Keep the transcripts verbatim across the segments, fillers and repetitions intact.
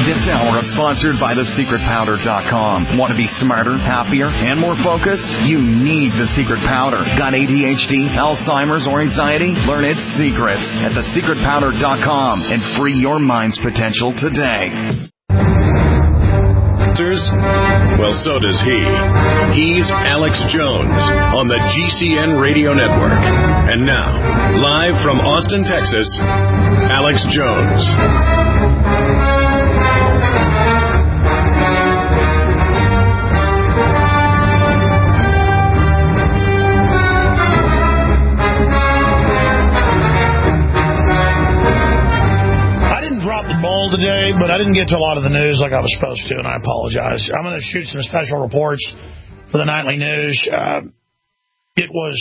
This hour is sponsored by the secret powder dot com. Want to be smarter, happier, and more focused? You need The Secret Powder. Got A D H D, Alzheimer's, or anxiety? Learn its secrets at the secret powder dot com and free your mind's potential today. Well, so does he. He's Alex Jones on the G C N Radio Network. And now, live from Austin, Texas, Alex Jones. Today, but I didn't get to a lot of the news like I was supposed to, and I apologize. I'm going to shoot some special reports for the nightly news. Uh, it was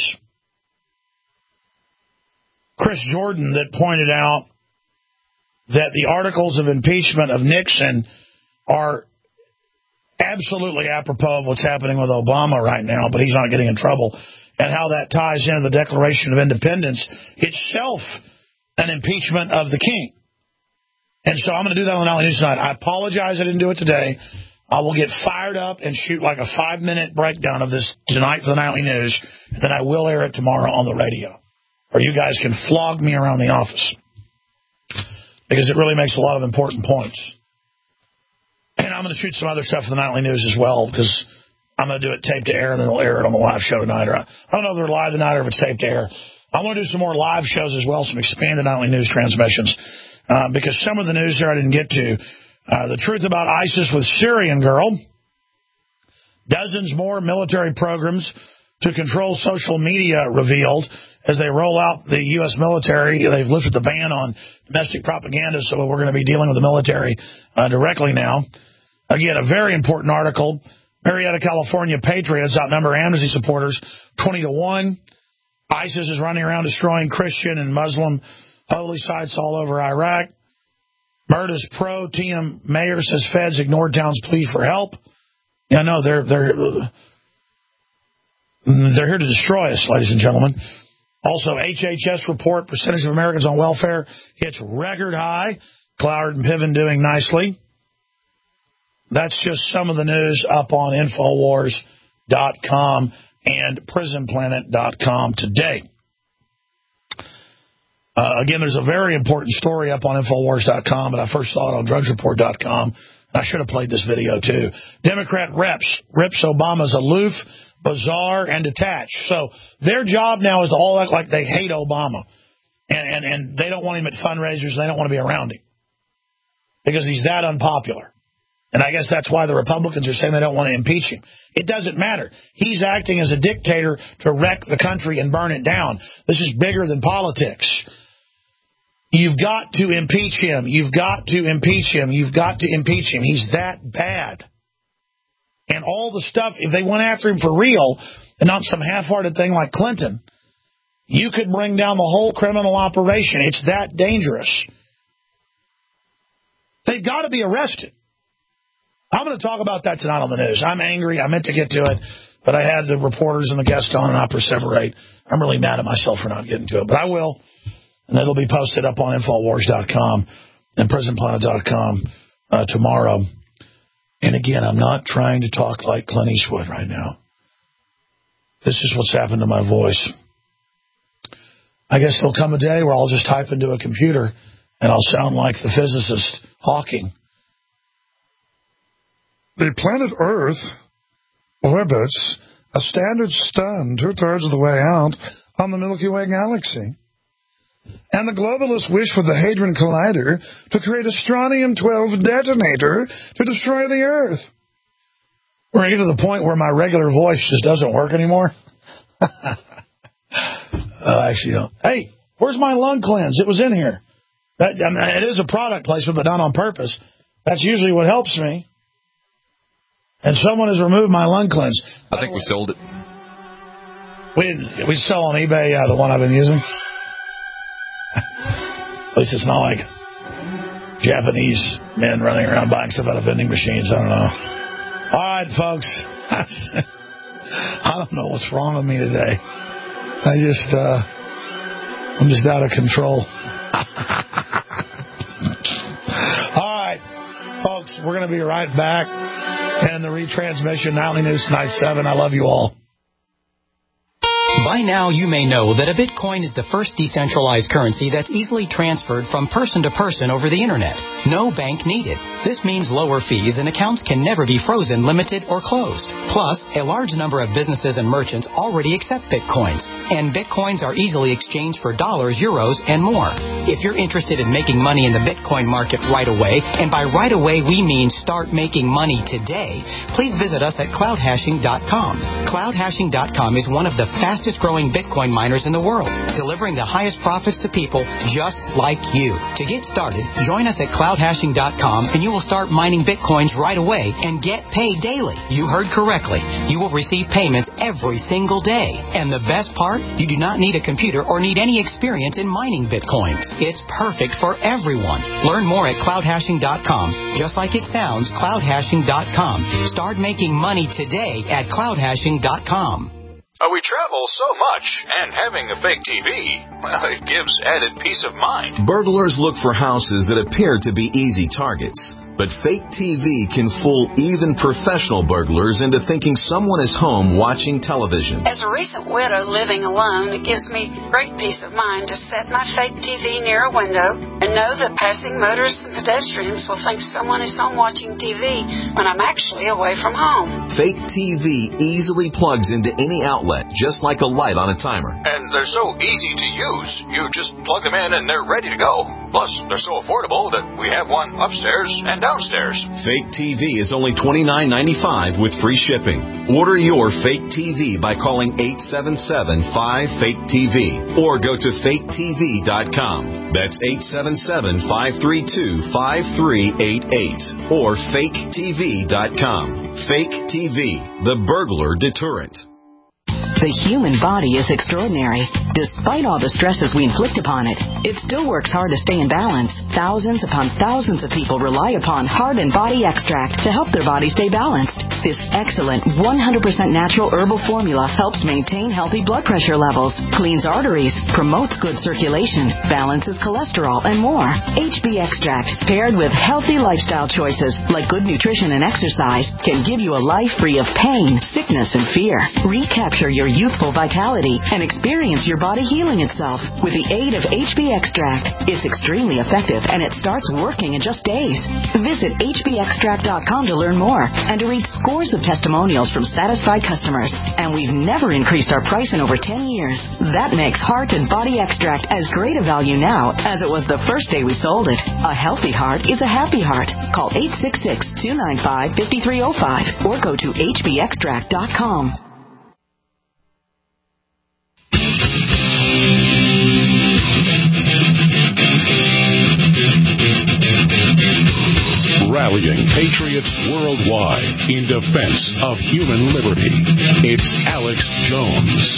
Chris Jordan that pointed out that the articles of impeachment of Nixon are absolutely apropos of what's happening with Obama right now, but he's not getting in trouble, and how that ties into the Declaration of Independence, itself an impeachment of the king. And so I'm going to do that on the Nightly News tonight. I apologize I didn't do it today. I will get fired up and shoot like a five-minute breakdown of this tonight for the Nightly News, and then I will air it tomorrow on the radio. Or you guys can flog me around the office, because it really makes a lot of important points. And I'm going to shoot some other stuff for the Nightly News as well, because I'm going to do it taped to air, and then we'll air it on the live show tonight. Or I don't know if they're live tonight or if it's taped to air. I want to do some more live shows as well, some expanded Nightly News transmissions. Uh, because some of the news there I didn't get to. Uh, the truth about ISIS with Syrian girl. Dozens more military programs to control social media revealed as they roll out the U S military. They've lifted the ban on domestic propaganda, so we're going to be dealing with the military uh, directly now. Again, a very important article. Marietta, California Patriots outnumber amnesty supporters twenty to one. ISIS is running around destroying Christian and Muslim holy sites all over Iraq. Murda's pro T M mayor says feds ignored town's plea for help. Yeah, no, they're they're they're here to destroy us, ladies and gentlemen. Also, H H S report percentage of Americans on welfare hits record high. Cloward and Piven doing nicely. That's just some of the news up on Infowars dot com and Prison Planet dot com today. Uh, again, there's a very important story up on Infowars dot com, but I first saw it on Drugs Report dot com. I should have played this video, too. Democrat reps rips Obama's aloof, bizarre, and detached. So their job now is to all act like they hate Obama, and, and, and they don't want him at fundraisers. They don't want to be around him because he's that unpopular. And I guess that's why the Republicans are saying they don't want to impeach him. It doesn't matter. He's acting as a dictator to wreck the country and burn it down. This is bigger than politics. You've got to impeach him. You've got to impeach him. You've got to impeach him. He's that bad. And all the stuff, if they went after him for real and not some half-hearted thing like Clinton, you could bring down the whole criminal operation. It's that dangerous. They've got to be arrested. I'm going to talk about that tonight on the news. I'm angry. I meant to get to it, but I had the reporters and the guests on, and I perseverate. I'm really mad at myself for not getting to it, but I will. And it'll be posted up on Infowars dot com and Prison Planet dot com uh, tomorrow. And again, I'm not trying to talk like Clint Eastwood right now. This is what's happened to my voice. I guess there'll come a day where I'll just type into a computer and I'll sound like the physicist Hawking. The planet Earth orbits a standard stone two-thirds of the way out on the Milky Way galaxy. And the globalists wish for the Hadron Collider to create a strontium twelve detonator to destroy the Earth. We're getting to the point where my regular voice just doesn't work anymore. uh, actually, don't. Hey, where's my lung cleanse? It was in here. That, I mean, it is a product placement, but not on purpose. That's usually what helps me. And someone has removed my lung cleanse. I think we sold it. We didn't. We sell on eBay, uh, the one I've been using. At least it's not like Japanese men running around buying stuff out of vending machines. I don't know. All right, folks. I don't know what's wrong with me today. I just, uh, I'm just out of control. All right, folks. folks. We're going to be right back. And the retransmission, Nightly News Tonight, seven. I love you all. By now, you may know that a Bitcoin is the first decentralized currency that's easily transferred from person to person over the Internet. No bank needed. This means lower fees and accounts can never be frozen, limited, or closed. Plus, a large number of businesses and merchants already accept Bitcoins, and Bitcoins are easily exchanged for dollars, euros, and more. If you're interested in making money in the Bitcoin market right away, and by right away we mean start making money today, please visit us at cloud hashing dot com. cloud hashing dot com is one of the fastest growing Bitcoin miners in the world, delivering the highest profits to people just like you. To get started, join us at cloud hashing dot com and you will start mining Bitcoins right away and get paid daily. You heard correctly. You will receive payments every single day. And the best part, you do not need a computer or need any experience in mining Bitcoins. It's perfect for everyone. Learn more at cloud hashing dot com. Just like it sounds, cloud hashing dot com. Start making money today at cloud hashing dot com. Uh, we travel so much, and having a fake T V, well, it gives added peace of mind. Burglars look for houses that appear to be easy targets. But fake T V can fool even professional burglars into thinking someone is home watching television. As a recent widow living alone, it gives me great peace of mind to set my fake T V near a window and know that passing motorists and pedestrians will think someone is home watching T V when I'm actually away from home. Fake T V easily plugs into any outlet, just like a light on a timer. And they're so easy to use. You just plug them in and they're ready to go. Plus, they're so affordable that we have one upstairs and downstairs. Fake T V is only twenty-nine ninety-five with free shipping. Order your fake T V by calling eight seven seven, five, fake T V or go to fake T V dot com. That's eight seven seven, five three two, five three eight eight or fake T V dot com. Fake T V, the burglar deterrent. The human body is extraordinary. Despite all the stresses we inflict upon it, it still works hard to stay in balance. Thousands upon thousands of people rely upon Heart and Body Extract to help their body stay balanced. This excellent one hundred percent natural herbal formula helps maintain healthy blood pressure levels, cleans arteries, promotes good circulation, balances cholesterol, and more. H B Extract, paired with healthy lifestyle choices like good nutrition and exercise, can give you a life free of pain, sickness, and fear. Recapture your youthful vitality and experience your body healing itself with the aid of H B Extract. It's extremely effective and it starts working in just days. Visit H B extract dot com to learn more and to read scores of testimonials from satisfied customers. And we've never increased our price in over ten years. That makes Heart and Body Extract as great a value now as it was the first day we sold it. A healthy heart is a happy heart. Call eight six six, two nine five, five three zero five or go to H B extract dot com. Rallying patriots worldwide in defense of human liberty. It's Alex Jones.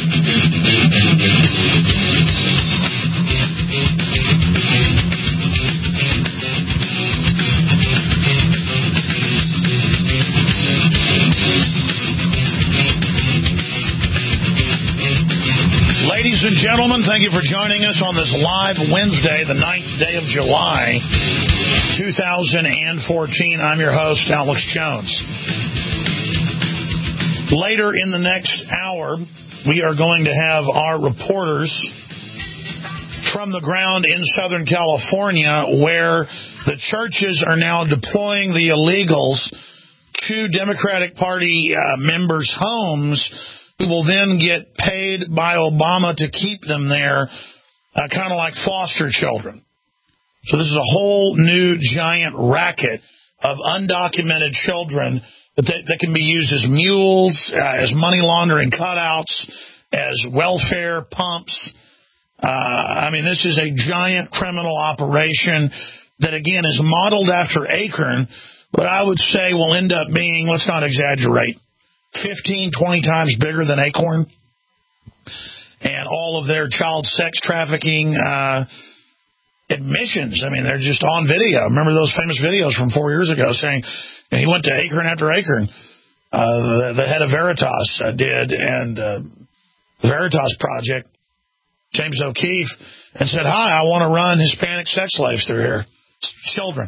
Ladies and gentlemen, thank you for joining us on this live Wednesday, the ninth day of July, two thousand fourteen. I'm your host, Alex Jones. Later in the next hour, we are going to have our reporters from the ground in Southern California, where the churches are now deploying the illegals to Democratic Party uh, members' homes, who will then get paid by Obama to keep them there, uh, kind of like foster children. So this is a whole new giant racket of undocumented children that, they, that can be used as mules, uh, as money laundering cutouts, as welfare pumps. Uh, I mean, this is a giant criminal operation that, again, is modeled after Acorn, but I would say will end up being, let's not exaggerate, fifteen, twenty times bigger than Acorn, and all of their child sex trafficking uh, admissions. I mean, they're just on video. Remember those famous videos from four years ago saying, you know, he went to Acorn after Acorn. Uh, the, the head of Veritas uh, did, and uh, the Veritas Project, James O'Keefe, and said, hi, I want to run Hispanic sex slaves through here, children.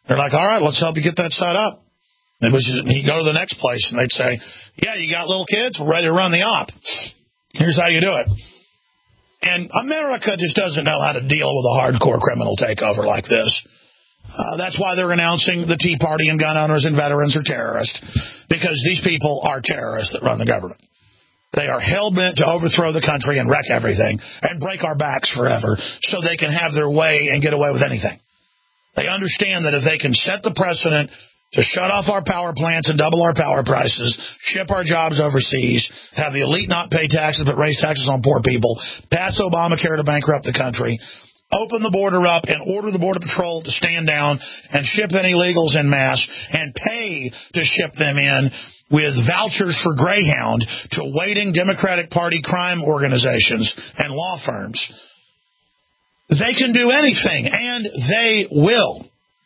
They're like, all right, let's help you get that set up. It was just, he'd go to the next place, and they'd say, yeah, you got little kids? We're ready to run the op. Here's how you do it. And America just doesn't know how to deal with a hardcore criminal takeover like this. Uh, that's why they're announcing the Tea Party and gun owners and veterans are terrorists, because these people are terrorists that run the government. They are hell-bent to overthrow the country and wreck everything and break our backs forever so they can have their way and get away with anything. They understand that if they can set the precedent to shut off our power plants and double our power prices, ship our jobs overseas, have the elite not pay taxes but raise taxes on poor people, pass Obamacare to bankrupt the country, open the border up and order the Border Patrol to stand down and ship any illegals en masse and pay to ship them in with vouchers for Greyhound to waiting Democratic Party crime organizations and law firms. They can do anything, and they will.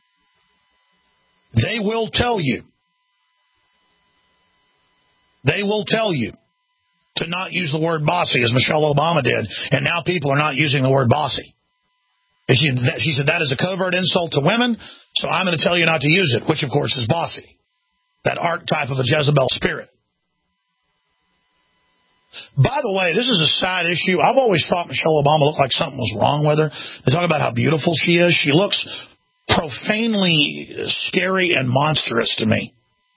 They will tell you. They will tell you to not use the word bossy, as Michelle Obama did, and now people are not using the word bossy. She, she said that is a covert insult to women, so I'm going to tell you not to use it, which, of course, is bossy, that archetype of a Jezebel spirit. By the way, this is a side issue. I've always thought Michelle Obama looked like something was wrong with her. They talk about how beautiful she is. She looks profanely scary and monstrous to me.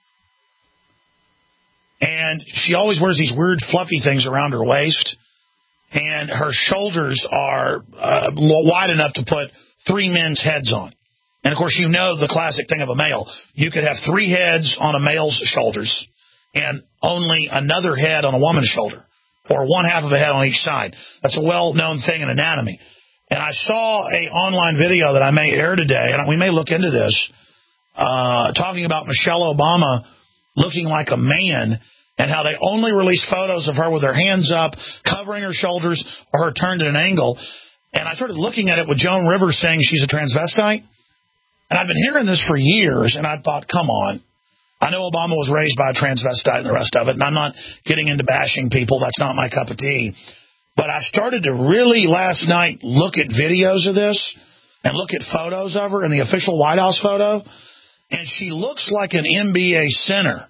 And she always wears these weird fluffy things around her waist. And her shoulders are uh, wide enough to put three men's heads on. And, of course, you know the classic thing of a male. You could have three heads on a male's shoulders and only another head on a woman's shoulder, or one half of a head on each side. That's a well-known thing in anatomy. And I saw a online video that I may air today, and we may look into this, uh, talking about Michelle Obama looking like a man and how they only released photos of her with her hands up, covering her shoulders, or her turned at an angle. And I started looking at it with Joan Rivers saying she's a transvestite. And I've been hearing this for years, and I thought, come on. I know Obama was raised by a transvestite and the rest of it, and I'm not getting into bashing people. That's not my cup of tea. But I started to really last night look at videos of this and look at photos of her in the official White House photo, and she looks like an N B A center.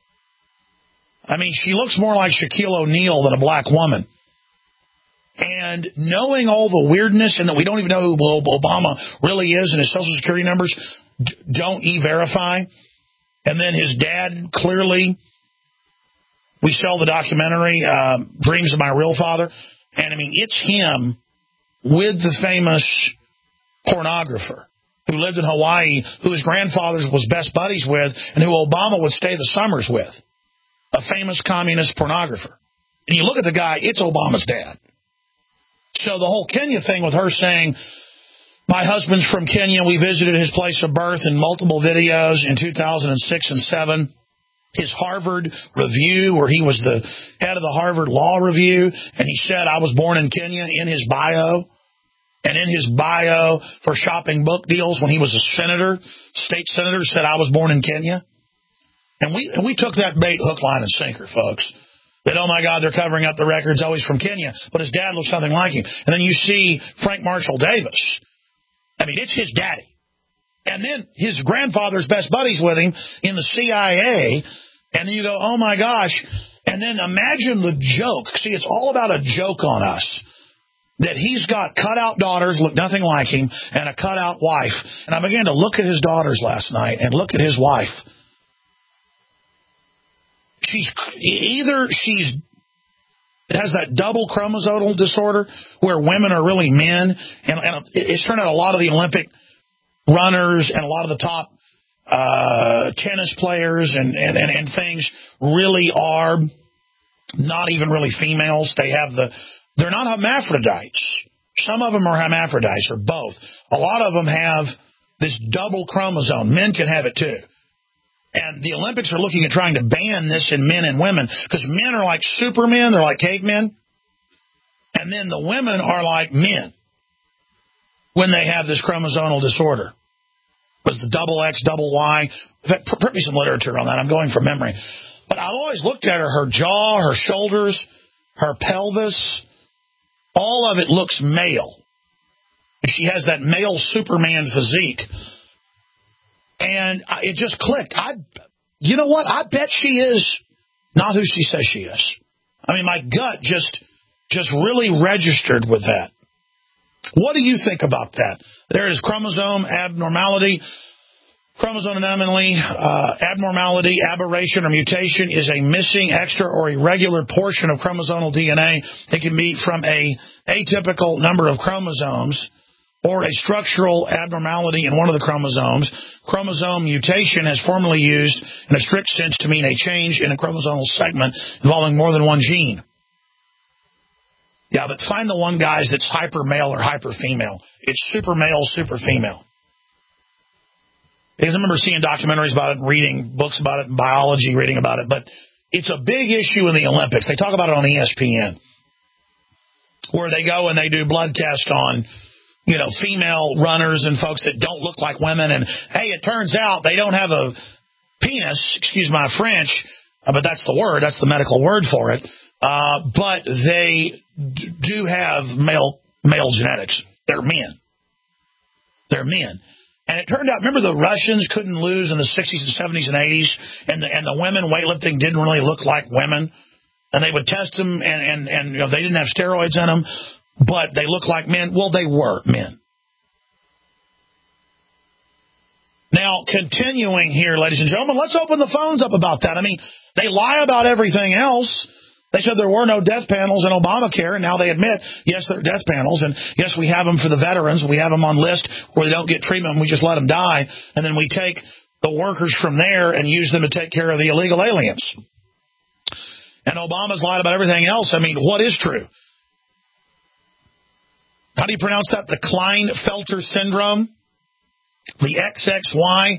I mean, she looks more like Shaquille O'Neal than a black woman. And knowing all the weirdness and that we don't even know who Obama really is and his Social Security numbers don't e-verify. And then his dad, clearly, we sell the documentary, uh, Dreams of My Real Father. And, I mean, it's him with the famous pornographer who lived in Hawaii, who his grandfather was best buddies with, and who Obama would stay the summers with, a famous communist pornographer. And you look at the guy, it's Obama's dad. So the whole Kenya thing with her saying, my husband's from Kenya, we visited his place of birth in multiple videos in two thousand six and seven. His Harvard review, where he was the head of the Harvard Law Review, and he said, I was born in Kenya in his bio. And in his bio for shopping book deals when he was a senator, state senator, said, I was born in Kenya. And we and we took that bait, hook, line, and sinker, folks. That, oh, my God, they're covering up the records. Oh, he's from Kenya. But his dad looks something like him. And then you see Frank Marshall Davis. I mean, it's his daddy. And then his grandfather's best buddies with him in the C I A. And then you go, oh, my gosh. And then imagine the joke. See, it's all about a joke on us. That he's got cutout daughters, look nothing like him, and a cutout wife. And I began to look at his daughters last night and look at his wife. She's either she's has that double chromosomal disorder where women are really men, and, and it's turned out a lot of the Olympic runners and a lot of the top uh, tennis players and, and, and, and things really are not even really females. They have the they're not hermaphrodites. Some of them are hermaphrodites or both. A lot of them have this double chromosome. Men can have it too. And the Olympics are looking at trying to ban this in men and women because men are like supermen. They're like cavemen. And then the women are like men when they have this chromosomal disorder. Was the double X, double Y. In fact, print me some literature on that. I'm going from memory. But I've always looked at her, her jaw, her shoulders, her pelvis. All of it looks male. She has that male Superman physique. And it just clicked. I, you know what? I bet she is not who she says she is. I mean, my gut just just really registered with that. What do you think about that? There is chromosome abnormality. Chromosome anomaly, uh, abnormality, aberration, or mutation is a missing, extra, or irregular portion of chromosomal D N A. It can be from a atypical number of chromosomes or a structural abnormality in one of the chromosomes. Chromosome mutation has formerly used in a strict sense to mean a change in a chromosomal segment involving more than one gene. Yeah, but find the one, guys, that's hyper male or hyper female. It's super male, super female. Because I remember seeing documentaries about it and reading books about it and biology, reading about it. But it's a big issue in the Olympics. They talk about it on E S P N, where they go and they do blood tests on, you know, female runners and folks that don't look like women. And, hey, it turns out they don't have a penis, excuse my French, uh, but that's the word. That's the medical word for it. Uh, but they d- do have male male genetics. They're men. They're men. And it turned out, remember the Russians couldn't lose in the sixties and seventies and eighties, and the, and the women weightlifting didn't really look like women, and they would test them, and, and, and you know, they didn't have steroids in them, but they looked like men. Well, they were men. Now, continuing here, ladies and gentlemen, let's open the phones up about that. I mean, they lie about everything else. They said there were no death panels in Obamacare, and now they admit, yes, there are death panels, and yes, we have them for the veterans. We have them on list where they don't get treatment, and we just let them die, and then we take the workers from there and use them to take care of the illegal aliens. And Obama's lied about everything else. I mean, what is true? How do you pronounce that? The Klinefelter syndrome? The X X Y?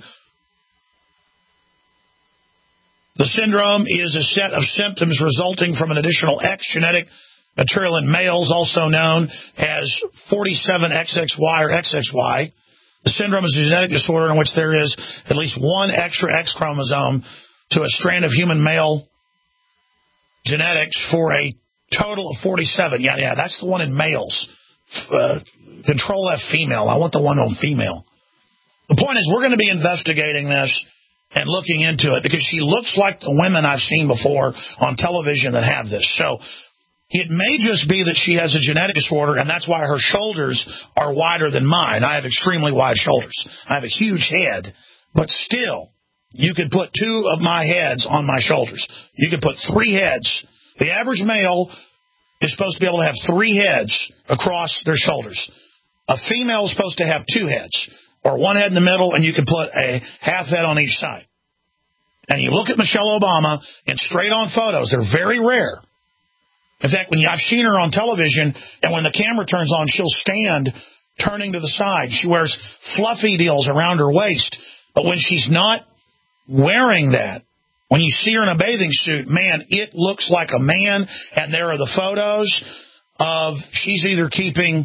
The syndrome is a set of symptoms resulting from an additional X genetic material in males, also known as forty-seven X X Y or X X Y. The syndrome is a genetic disorder in which there is at least one extra X chromosome to a strand of human male genetics for a total of forty-seven. Yeah, yeah, that's the one in males. Uh, control F female. I want the one on female. The point is, we're going to be investigating this and looking into it, because she looks like the women I've seen before on television that have this. So it may just be that she has a genetic disorder, and that's why her shoulders are wider than mine. I have extremely wide shoulders. I have a huge head, but still, you could put two of my heads on my shoulders. You could put three heads. The average male is supposed to be able to have three heads across their shoulders. A female is supposed to have two heads, or one head in the middle, and you can put a half head on each side. And you look at Michelle Obama in straight-on photos. They're very rare. In fact, when you, I've seen her on television, and when the camera turns on, she'll stand turning to the side. She wears fluffy deals around her waist. But when she's not wearing that, when you see her in a bathing suit, man, it looks like a man. And there are the photos of she's either keeping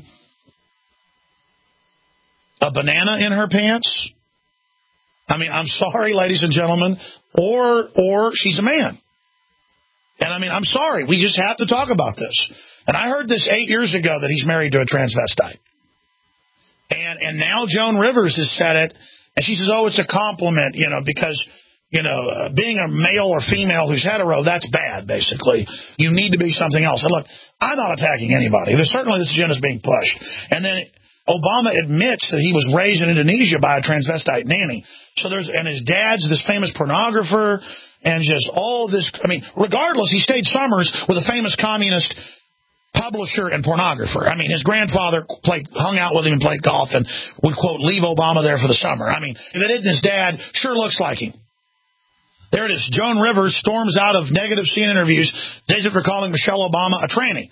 a banana in her pants. I mean, I'm sorry, ladies and gentlemen, or or she's a man. And I mean, I'm sorry, we just have to talk about this. And I heard this eight years ago that he's married to a transvestite. And and now Joan Rivers has said it, and she says, oh, it's a compliment, you know, because, you know, uh, being a male or female who's hetero, that's bad, basically. You need to be something else. And look, I'm not attacking anybody. There's certainly this agenda is being pushed. And then Obama admits that he was raised in Indonesia by a transvestite nanny. So there's, and his dad's this famous pornographer, and just all this. I mean, regardless, he stayed summers with a famous communist publisher and pornographer. I mean, his grandfather played, hung out with him and played golf, and would, quote, leave Obama there for the summer. I mean, if it isn't his dad, sure looks like him. There it is. Joan Rivers storms out of negative C N N interviews, days after calling Michelle Obama a tranny.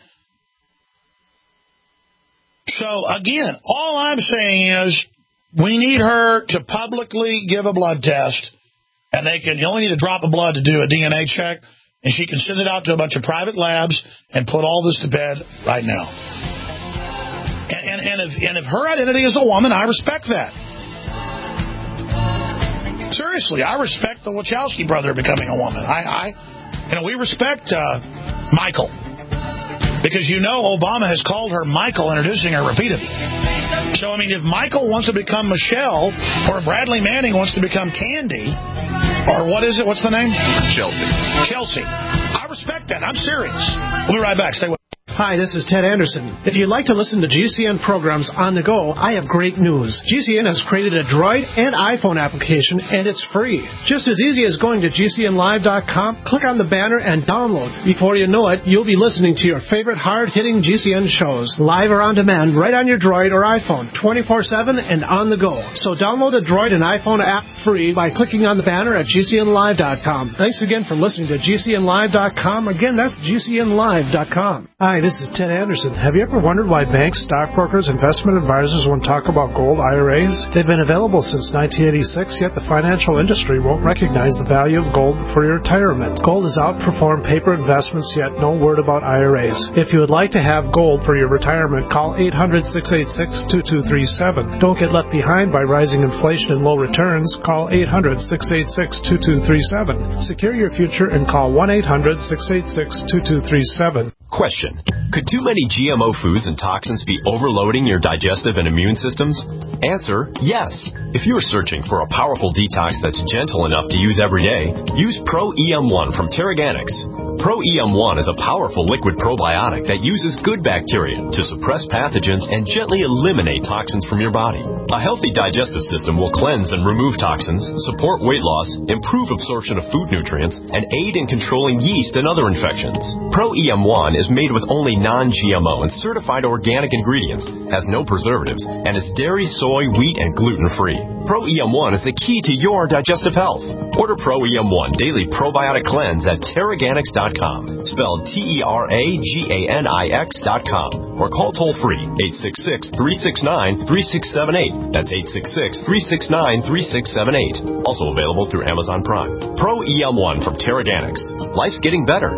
So, again, all I'm saying is we need her to publicly give a blood test, and they can. You only need a drop of blood to do a D N A check, and she can send it out to a bunch of private labs and put all this to bed right now. And, and, and, if, and if her identity is a woman, I respect that. Seriously, I respect the Wachowski brother becoming a woman. I, I you know, we respect uh, Michael. Because you know Obama has called her Michael, introducing her repeatedly. So, I mean, if Michael wants to become Michelle, or Bradley Manning wants to become Candy, or what is it? What's the name? Chelsea. Chelsea. I respect that. I'm serious. We'll be right back. Stay with me. Hi, this is Ted Anderson. If you'd like to listen to G C N programs on the go, I have great news. G C N has created a Droid and iPhone application, and it's free. Just as easy as going to G C N live dot com, click on the banner, and download. Before you know it, you'll be listening to your favorite hard-hitting G C N shows, live or on demand, right on your Droid or iPhone, twenty-four seven and on the go. So download the Droid and iPhone app free by clicking on the banner at G C N live dot com. Thanks again for listening to G C N live dot com. Again, that's G C N live dot com. Hi, this is Ted Anderson. Have you ever wondered why banks, stockbrokers, investment advisors won't talk about gold I R As? They've been available since nineteen eighty-six, yet the financial industry won't recognize the value of gold for your retirement. Gold has outperformed paper investments, yet no word about I R As. If you would like to have gold for your retirement, call eight hundred, six eight six, two two three seven. Don't get left behind by rising inflation and low returns. Call eight hundred, six eight six, two two three seven. Secure your future and call one eight hundred, six eight six, two two three seven. Question. Could too many G M O foods and toxins be overloading your digestive and immune systems? Answer, yes. If you are searching for a powerful detox that's gentle enough to use every day, use Pro E M one from Terraganics. Pro E M one is a powerful liquid probiotic that uses good bacteria to suppress pathogens and gently eliminate toxins from your body. A healthy digestive system will cleanse and remove toxins, support weight loss, improve absorption of food nutrients, and aid in controlling yeast and other infections. Pro E M one is made with only non-G M O and certified organic ingredients, has no preservatives, and is dairy, soy, wheat, and gluten-free. Pro E M one is the key to your digestive health. Order Pro E M one Daily Probiotic Cleanse at Terraganics dot com, spelled T E R A G A N I X dot com, or call toll-free eight six six, three six nine, three six seven eight. That's eight six six, three six nine, three six seven eight. Also available through Amazon Prime. Pro E M one from Terraganics. Life's getting better.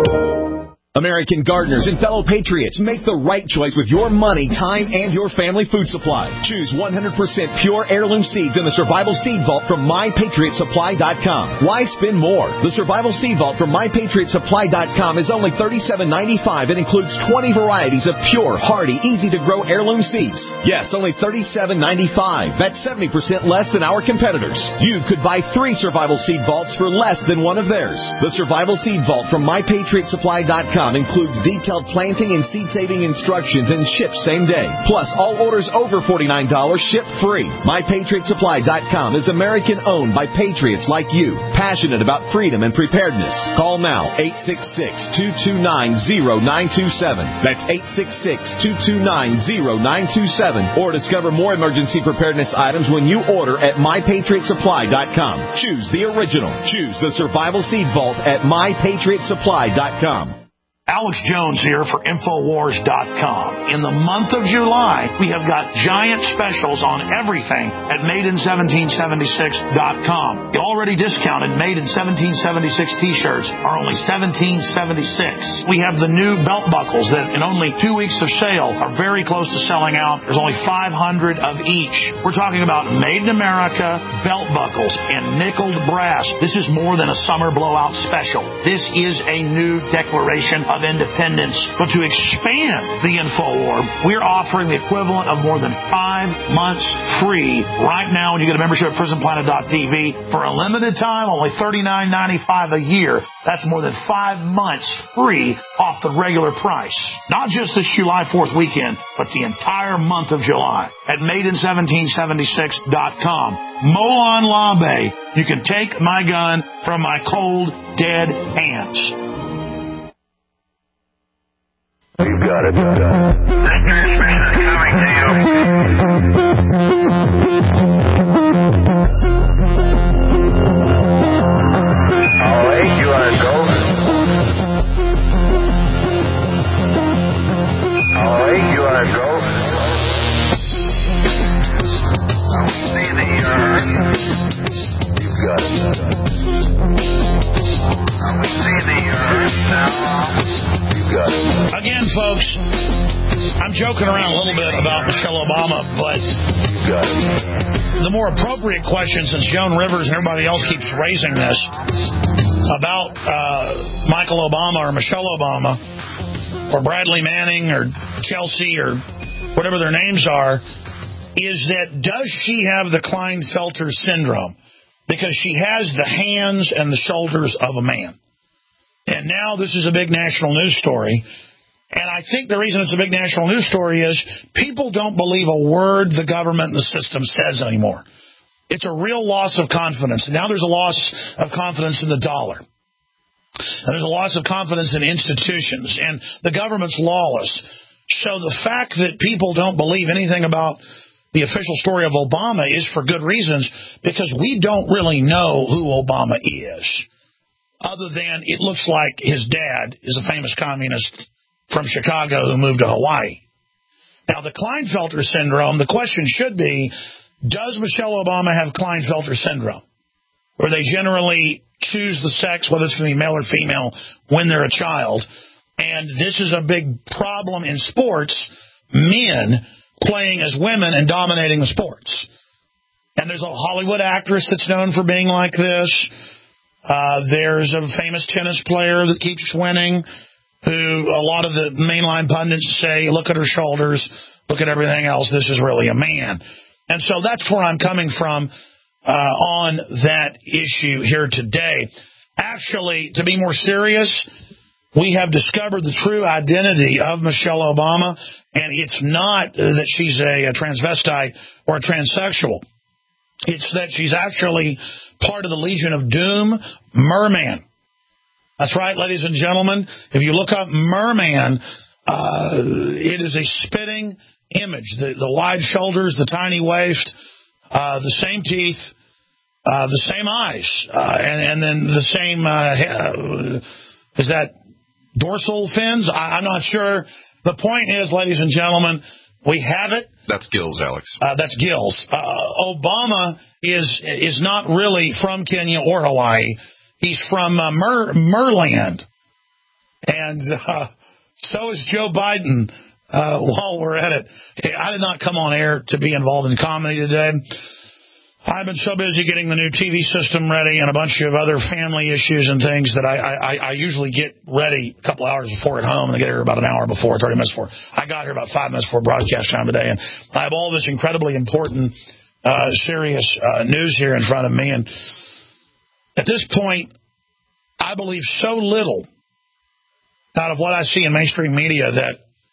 American gardeners and fellow patriots, make the right choice with your money, time, and your family food supply. Choose one hundred percent pure heirloom seeds in the Survival Seed Vault from my patriot supply dot com. Why spend more? The Survival Seed Vault from my patriot supply dot com is only thirty-seven ninety-five and includes twenty varieties of pure, hardy, easy-to-grow heirloom seeds. Yes, only thirty-seven ninety-five. That's seventy percent less than our competitors. You could buy three Survival Seed Vaults for less than one of theirs. The Survival Seed Vault from my patriot supply dot com includes detailed planting and seed-saving instructions and ships same day. Plus, all orders over forty-nine dollars ship free. my patriot supply dot com is American-owned by patriots like you, passionate about freedom and preparedness. Call now, eight six six, two two nine, zero nine two seven. That's eight six six, two two nine, zero nine two seven. Or discover more emergency preparedness items when you order at my patriot supply dot com. Choose the original. Choose the Survival Seed Vault at my patriot supply dot com. Alex Jones here for Infowars dot com. In the month of July, we have got giant specials on everything at Made in seventeen seventy-six dot com. The already discounted Made in seventeen seventy-six t-shirts are only seventeen seventy-six. We have the new belt buckles that in only two weeks of sale are very close to selling out. There's only five hundred of each. We're talking about Made in America belt buckles in nickeled brass. This is more than a summer blowout special. This is a new declaration of independence. But to expand the InfoWar, we're offering the equivalent of more than five months free right now when you get a membership at prison planet dot t v. For a limited time, only thirty-nine ninety-five a year. That's more than five months free off the regular price. Not just this July fourth weekend, but the entire month of July at Made in seventeen seventy-six dot com. Molon Labe, you can take my gun from my cold, dead hands. You got it. Got it. This transmission is coming to you. All right, you want to go? All right, you want to go? Now we see the earth. You got it. Now we see the earth now. Again, folks, I'm joking around a little bit about Michelle Obama, but the more appropriate question, since Joan Rivers and everybody else keeps raising this, about uh, Michael Obama or Michelle Obama, or Bradley Manning or Chelsea or whatever their names are, is that does she have the Klinefelter syndrome? Because she has the hands and the shoulders of a man. And now this is a big national news story. And I think the reason it's a big national news story is people don't believe a word the government and the system says anymore. It's a real loss of confidence. Now there's a loss of confidence in the dollar. And there's a loss of confidence in institutions. And the government's lawless. So the fact that people don't believe anything about the official story of Obama is for good reasons, because we don't really know who Obama is. Other than it looks like his dad is a famous communist from Chicago who moved to Hawaii. Now, the Klinefelter syndrome, the question should be, does Michelle Obama have Klinefelter syndrome? Where they generally choose the sex, whether it's going to be male or female, when they're a child. And this is a big problem in sports, men playing as women and dominating the sports. And there's a Hollywood actress that's known for being like this. Uh, there's a famous tennis player that keeps winning, who a lot of the mainline pundits say, look at her shoulders, look at everything else, this is really a man. And so that's where I'm coming from uh, on that issue here today. Actually, to be more serious, we have discovered the true identity of Michelle Obama, and it's not that she's a, a transvestite or a transsexual. It's that she's actually part of the Legion of Doom, Merman. That's right, ladies and gentlemen. If you look up Merman, uh, it is a spitting image. The, the wide shoulders, the tiny waist, uh, the same teeth, uh, the same eyes, uh, and, and then the same, uh, is that dorsal fins? I, I'm not sure. The point is, ladies and gentlemen, we have it. That's gills, Alex. Uh, that's gills. Uh, Obama is is not really from Kenya or Hawaii. He's from uh, Mer, Merland. And uh, so is Joe Biden. Uh, while we're at it, hey, I did not come on air to be involved in comedy today. I've been so busy getting the new T V system ready and a bunch of other family issues and things that I, I, I usually get ready a couple hours before at home, and I get here about an hour before, thirty minutes before. I got here about five minutes before broadcast time today, and I have all this incredibly important, uh, serious uh, news here in front of me. And at this point, I believe so little out of what I see in mainstream media that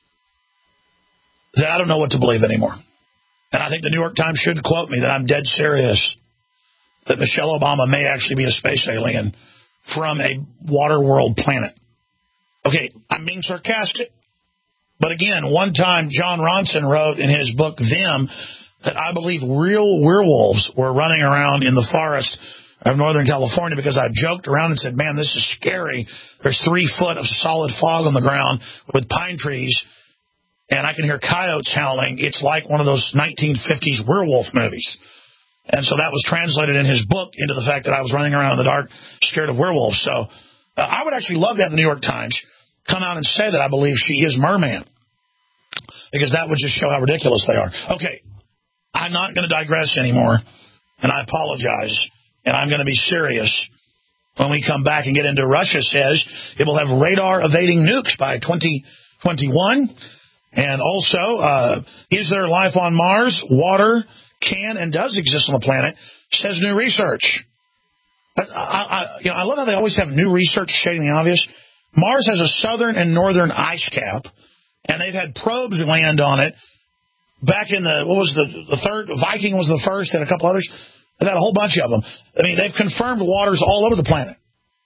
that I don't know what to believe anymore. And I think the New York Times should quote me that I'm dead serious that Michelle Obama may actually be a space alien from a water world planet. Okay, I'm being sarcastic. But again, one time John Ronson wrote in his book, Them, that I believe real werewolves were running around in the forest of Northern California, because I joked around and said, man, this is scary. There's three foot of solid fog on the ground with pine trees, and I can hear coyotes howling. It's like one of those nineteen fifties werewolf movies. And so that was translated in his book into the fact that I was running around in the dark scared of werewolves. So uh, I would actually love to have the New York Times come out and say that I believe she is Merman, because that would just show how ridiculous they are. Okay, I'm not going to digress anymore, and I apologize, and I'm going to be serious when we come back and get into Russia says it will have radar-evading nukes by twenty twenty-one. And also, uh, is there life on Mars? Water can and does exist on the planet, says new research. I, I, you know, I love how they always have new research stating the obvious. Mars has a southern and northern ice cap, and they've had probes land on it. Back in the, what was the, the third, Viking was the first, and a couple others. They've had a whole bunch of them. I mean, they've confirmed waters all over the planet.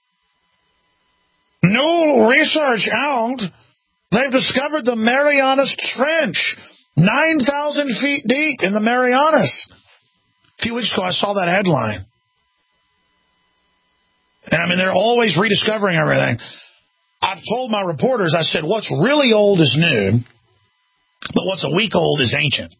New research out. They've discovered the Marianas Trench, nine thousand feet deep in the Marianas. A few weeks ago, I saw that headline. And, I mean, they're always rediscovering everything. I've told my reporters, I said, what's really old is new, but what's a week old is ancient.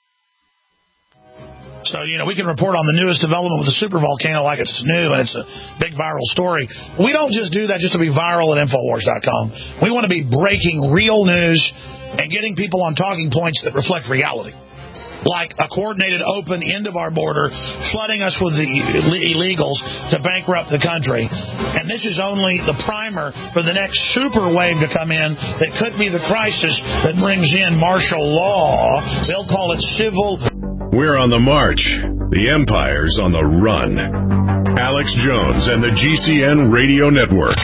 So, you know, we can report on the newest development with the supervolcano like it's new and it's a big viral story. We don't just do that just to be viral at Infowars dot com. We want to be breaking real news and getting people on talking points that reflect reality. like a coordinated open end of our border, flooding us with the illegals to bankrupt the country. And this is only the primer for the next super wave to come in that could be the crisis that brings in martial law. They'll call it civil. We're on the march. The empire's on the run. Alex Jones and the G C N Radio Network.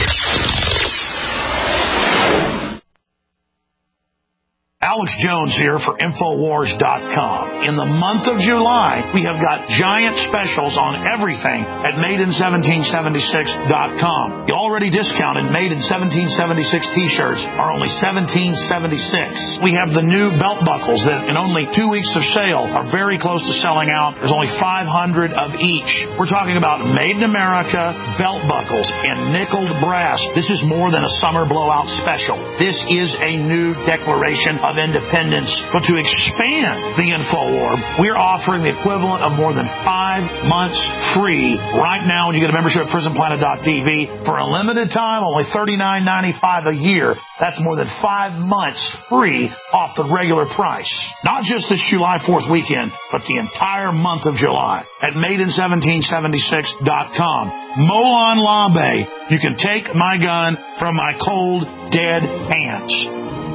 Alex Jones here for Infowars dot com. In the month of July, we have got giant specials on everything at Made in seventeen seventy-six dot com. The already discounted Made in seventeen seventy-six t-shirts are only seventeen seventy-six. We have the new belt buckles that in only two weeks of sale are very close to selling out. There's only five hundred of each. We're talking about Made in America belt buckles in nickeled brass. This is more than a summer blowout special. This is a new declaration of independence. But to expand the InfoWar, we're offering the equivalent of more than five months free right now when you get a membership at prison planet dot t v. For a limited time, only thirty-nine ninety-five a year. That's more than five months free off the regular price. Not just this July fourth weekend, but the entire month of July at Made in seventeen seventy-six dot com. Molon Labe, you can take my gun from my cold, dead hands.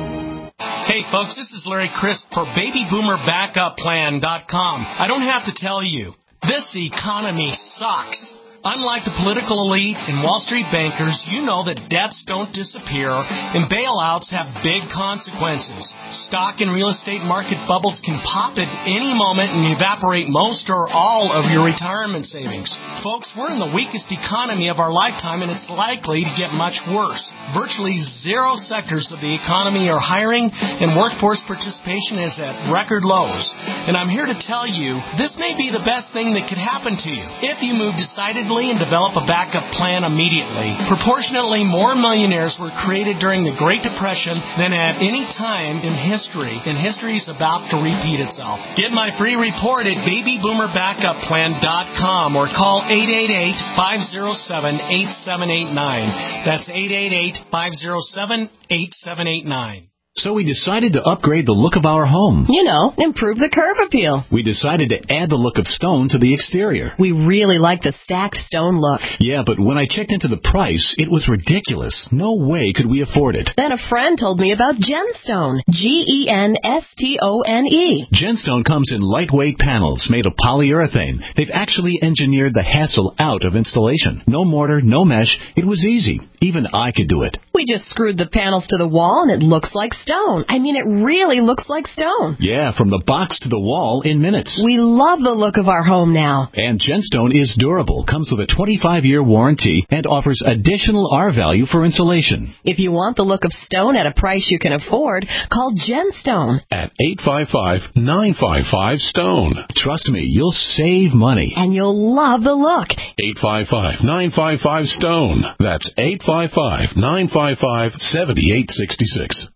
Hey folks, this is Larry Crisp for Baby Boomer Backup Plan dot com. I don't have to tell you, this economy sucks. Unlike the political elite and Wall Street bankers, you know that debts don't disappear and bailouts have big consequences. Stock and real estate market bubbles can pop at any moment and evaporate most or all of your retirement savings. Folks, we're in the weakest economy of our lifetime and it's likely to get much worse. Virtually zero sectors of the economy are hiring and workforce participation is at record lows. And I'm here to tell you, this may be the best thing that could happen to you if you move decidedly and develop a backup plan immediately. Proportionately more millionaires were created during the Great Depression than at any time in history, and history is about to repeat itself. Get my free report at Baby Boomer Backup Plan dot com or call eight eight eight, five oh seven, eight seven eight nine. That's eight eight eight, five oh seven, eight seven eight nine. So we decided to upgrade the look of our home. You know, improve the curb appeal. We decided to add the look of stone to the exterior. We really like the stacked stone look. Yeah, but when I checked into the price, it was ridiculous. No way could we afford it. Then a friend told me about Genstone. G E N S T O N E. Genstone comes in lightweight panels made of polyurethane. They've actually engineered the hassle out of installation. No mortar, no mesh. It was easy. Even I could do it. We just screwed the panels to the wall and it looks like stone. I mean, it really looks like stone. Yeah, from the box to the wall in minutes. We love the look of our home now. And Genstone is durable, comes with a twenty-five year warranty, and offers additional R value for insulation. If you want the look of stone at a price you can afford, call Genstone at eight five five, nine five five, STONE. Trust me, you'll save money. And you'll love the look. eight five five, nine five five, STONE. That's eight five five, nine five five, seven eight six six.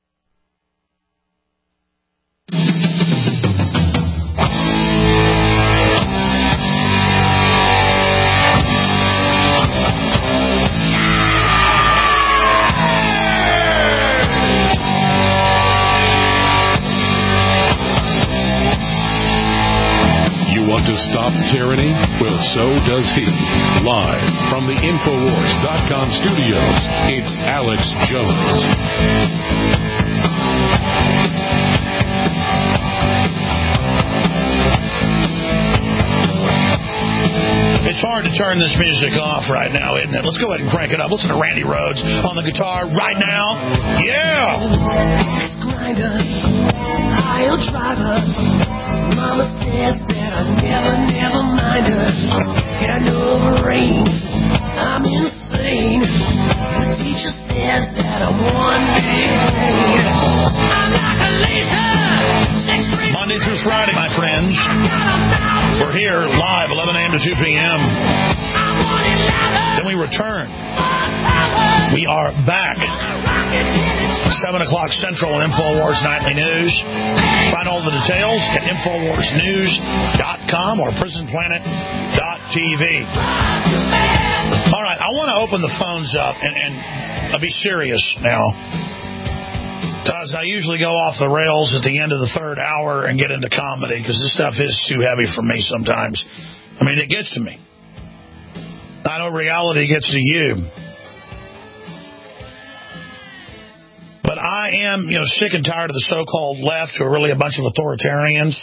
Want to stop tyranny? Well, so does he. Live from the Infowars dot com studios, it's Alex Jones. It's hard to turn this music off right now, isn't it? Let's go ahead and crank it up. Listen to Randy Rhoads on the guitar right now. Yeah! Grinder, I'll drive her. Mama says that I never, never mind her. Get over rain, I'm insane. The teacher says that I'm one big pain. I'm like a laser. Monday through Friday, my friends. We're here live, eleven a.m. to two p.m. Then we return. We are back. seven o'clock Central on InfoWars Nightly News. Find all the details at Infowars News dot com or Prison Planet dot t v. All right, I want to open the phones up and, and I'll be serious now. Because I usually go off the rails at the end of the third hour and get into comedy, because this stuff is too heavy for me sometimes. I mean, it gets to me. I know reality gets to you. But I am, you know, sick and tired of the so-called left, who are really a bunch of authoritarians,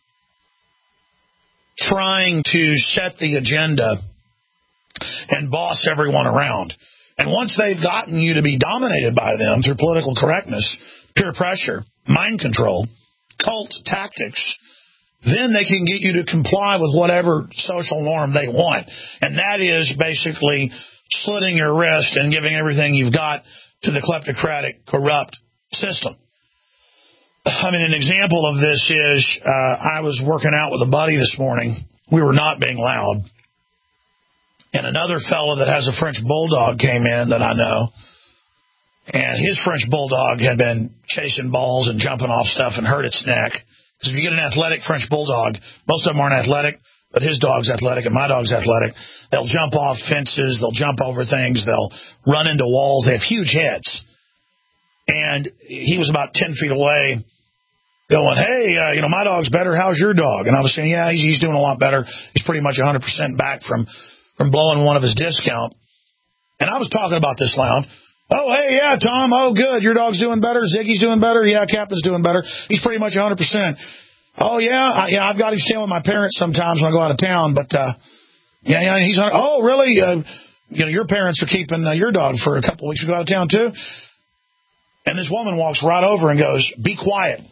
trying to set the agenda and boss everyone around. And once they've gotten you to be dominated by them through political correctness, peer pressure, mind control, cult tactics, then they can get you to comply with whatever social norm they want. And that is basically slitting your wrist and giving everything you've got to the kleptocratic, corrupt system. I mean, an example of this is uh, I was working out with a buddy this morning. We were not being loud. And another fellow that has a French bulldog came in that I know. And his French bulldog had been chasing balls and jumping off stuff and hurt its neck. Because if you get an athletic French bulldog, most of them aren't athletic, but his dog's athletic and my dog's athletic. They'll jump off fences. They'll jump over things. They'll run into walls. They have huge heads. And he was about ten feet away going, hey, uh, you know, my dog's better. How's your dog? And I was saying, yeah, he's, he's doing a lot better. He's pretty much one hundred percent back from, from blowing one of his discount. And I was talking about this loud. Oh, hey, yeah, Tom. Oh, good. Your dog's doing better. Ziggy's doing better. Yeah, Captain's doing better. He's pretty much one hundred percent. Oh, yeah. I, yeah, I've got him staying with my parents sometimes when I go out of town. But, uh, yeah, yeah, he's on. Oh, really? Uh, you know, your parents are keeping uh, your dog for a couple of weeks to go out of town, too? And this woman walks right over and goes, be quiet.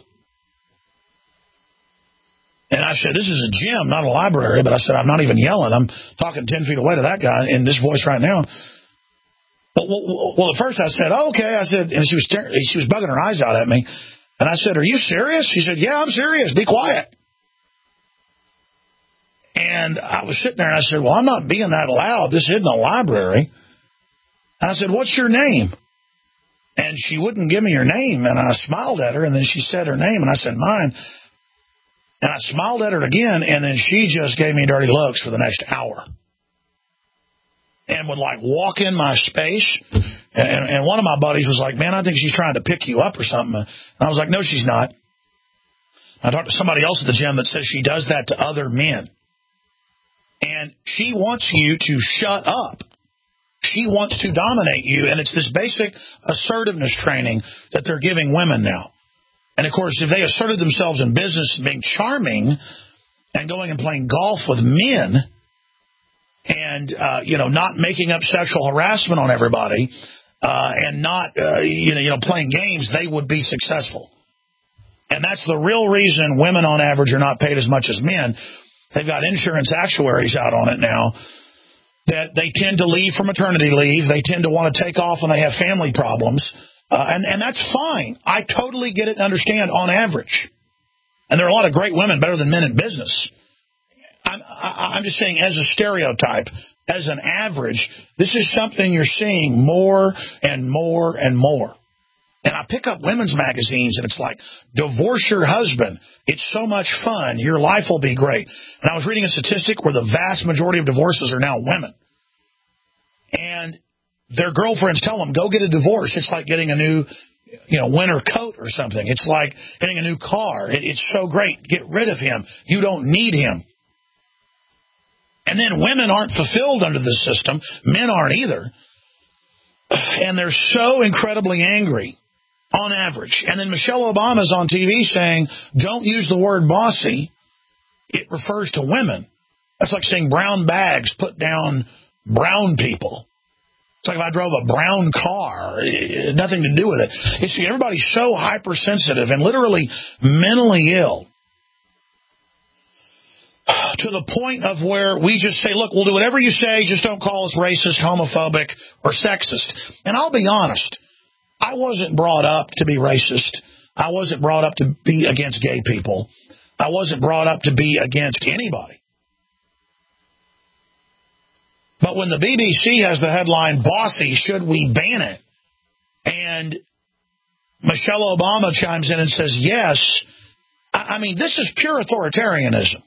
And I said, this is a gym, not a library. But I said, I'm not even yelling. I'm talking ten feet away to that guy in this voice right now. Well, well, well, at first I said, oh, okay. I said, and she was she was bugging her eyes out at me. And I said, are you serious? She said, yeah, I'm serious. Be quiet. And I was sitting there and I said, well, I'm not being that loud. This isn't a library. And I said, what's your name? And she wouldn't give me her name. And I smiled at her, and then she said her name, and I said mine. And I smiled at her again, and then she just gave me dirty looks for the next hour. And would, like, walk in my space. And, and one of my buddies was like, man, I think she's trying to pick you up or something. And I was like, no, she's not. I talked to somebody else at the gym that says she does that to other men. And she wants you to shut up. She wants to dominate you. And it's this basic assertiveness training that they're giving women now. And, of course, if they asserted themselves in business being charming and going and playing golf with men and, uh, you know, not making up sexual harassment on everybody uh, and not, uh, you know, you know, playing games, they would be successful. And that's the real reason women on average are not paid as much as men. They've got insurance actuaries out on it now that they tend to leave for maternity leave. They tend to want to take off when they have family problems. Uh, and, and that's fine. I totally get it and understand on average. And there are a lot of great women, better than men in business. I'm, I, I'm just saying as a stereotype, as an average, this is something you're seeing more and more and more. And I pick up women's magazines, and it's like, divorce your husband. It's so much fun. Your life will be great. And I was reading a statistic where the vast majority of divorces are now women. And their girlfriends tell them, go get a divorce. It's like getting a new, you know, winter coat or something. It's like getting a new car. It, it's so great. Get rid of him. You don't need him. And then women aren't fulfilled under this system. Men aren't either. And they're so incredibly angry on average. And then Michelle Obama's on T V saying, don't use the word bossy. It refers to women. That's like saying brown bags put down brown people. It's like if I drove a brown car, it had nothing to do with it. It's, everybody's so hypersensitive and literally mentally ill to the point of where we just say, look, we'll do whatever you say, just don't call us racist, homophobic, or sexist. And I'll be honest, I wasn't brought up to be racist. I wasn't brought up to be against gay people. I wasn't brought up to be against anybody. But when the B B C has the headline, bossy, should we ban it? And Michelle Obama chimes in and says, yes. I mean, this is pure authoritarianism.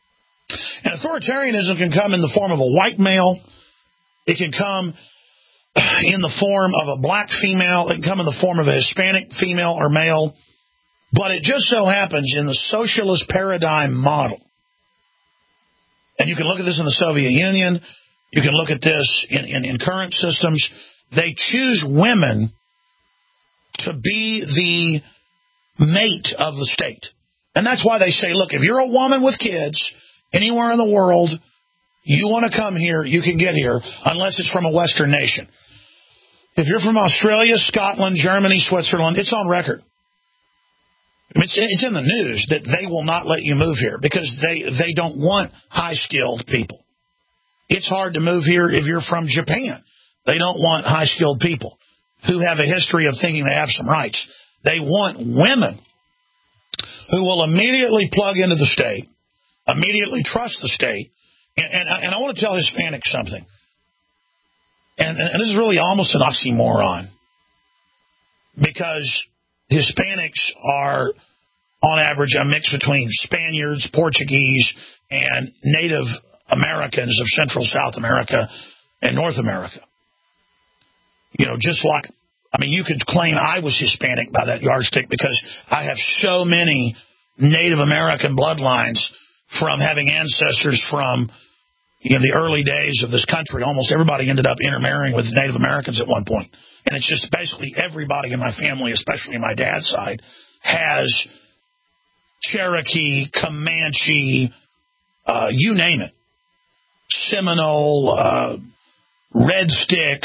And authoritarianism can come in the form of a white male. It can come in the form of a black female. It can come in the form of a Hispanic female or male. But it just so happens in the socialist paradigm model, and you can look at this in the Soviet Union, you can look at this in, in, in current systems, they choose women to be the mate of the state. And that's why they say, look, if you're a woman with kids anywhere in the world, you want to come here, you can get here, unless it's from a Western nation. If you're from Australia, Scotland, Germany, Switzerland, it's on record. It's, it's in the news that they will not let you move here because they, they don't want high-skilled people. It's hard to move here if you're from Japan. They don't want high-skilled people who have a history of thinking they have some rights. They want women who will immediately plug into the state, immediately trust the state. And, and, and I want to tell Hispanics something. And, and this is really almost an oxymoron because Hispanics are, on average, a mix between Spaniards, Portuguese, and Native Americans of Central, South America, and North America. You know, just like, I mean, you could claim I was Hispanic by that yardstick because I have so many Native American bloodlines from having ancestors from, you know, the early days of this country. Almost everybody ended up intermarrying with Native Americans at one point. And it's just basically everybody in my family, especially my dad's side, has Cherokee, Comanche, uh, you name it, Seminole, uh, Red Stick.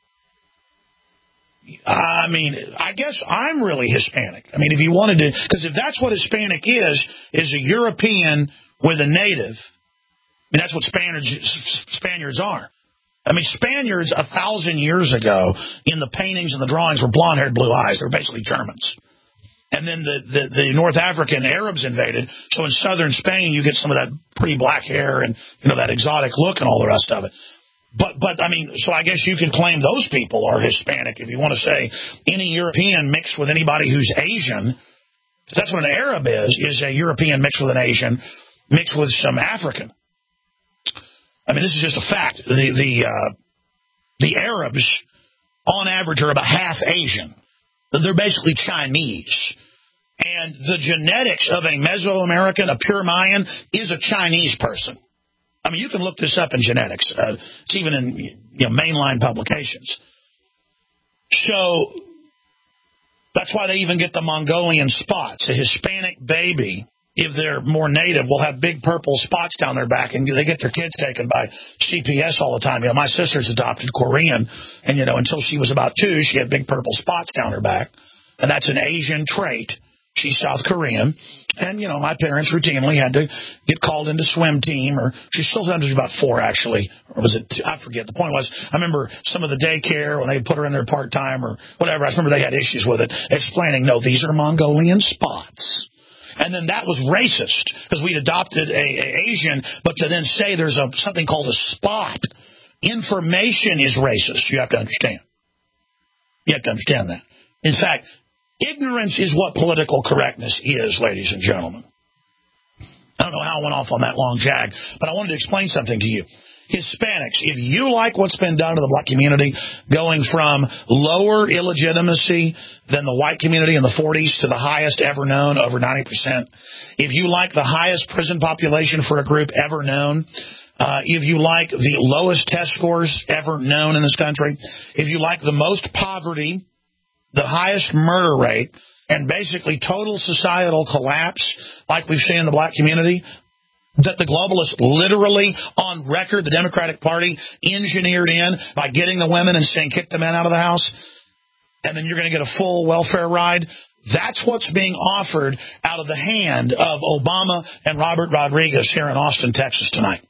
I mean, I guess I'm really Hispanic. I mean, if you wanted to, because if that's what Hispanic is, is a European with a native. I mean, that's what Spaniards, Spaniards are. I mean, Spaniards a thousand years ago in the paintings and the drawings were blonde-haired, blue eyes. They were basically Germans. And then the, the, the North African Arabs invaded. So in southern Spain, you get some of that pretty black hair and, you know, that exotic look and all the rest of it. But, but I mean, so I guess you could claim those people are Hispanic if you want to say any European mixed with anybody who's Asian. That's what an Arab is, is a European mixed with an Asian, mixed with some African. I mean, this is just a fact. The the uh, the Arabs, on average, are about half Asian. They're basically Chinese. And the genetics of a Mesoamerican, a pure Mayan, is a Chinese person. I mean, you can look this up in genetics. Uh, it's even in you know, mainline publications. So that's why they even get the Mongolian spots. A Hispanic baby, if they're more native, will have big purple spots down their back, and they get their kids taken by C P S all the time. You know, my sister's adopted Korean, and, you know, until she was about two, she had big purple spots down her back, and that's an Asian trait. She's South Korean, and, you know, my parents routinely had to get called into swim team, or she still was about four, actually, or was it two? I forget. The point was, I remember some of the daycare, when they put her in there part-time or whatever, I remember they had issues with it, explaining, no, these are Mongolian spots. And then that was racist, because we'd adopted a, a Asian, but to then say there's a something called a spot, information is racist. You have to understand. You have to understand that. In fact, ignorance is what political correctness is, ladies and gentlemen. I don't know how I went off on that long jag, but I wanted to explain something to you. Hispanics, if you like what's been done to the black community, going from lower illegitimacy than the white community in the forties to the highest ever known, over ninety percent, if you like the highest prison population for a group ever known, uh, if you like the lowest test scores ever known in this country, if you like the most poverty, the highest murder rate, and basically total societal collapse like we've seen in the black community, that the globalists literally on record, the Democratic Party engineered in by getting the women and saying kick the men out of the house, and then you're going to get a full welfare ride. That's what's being offered out of the hand of Obama and Robert Rodriguez here in Austin, Texas tonight.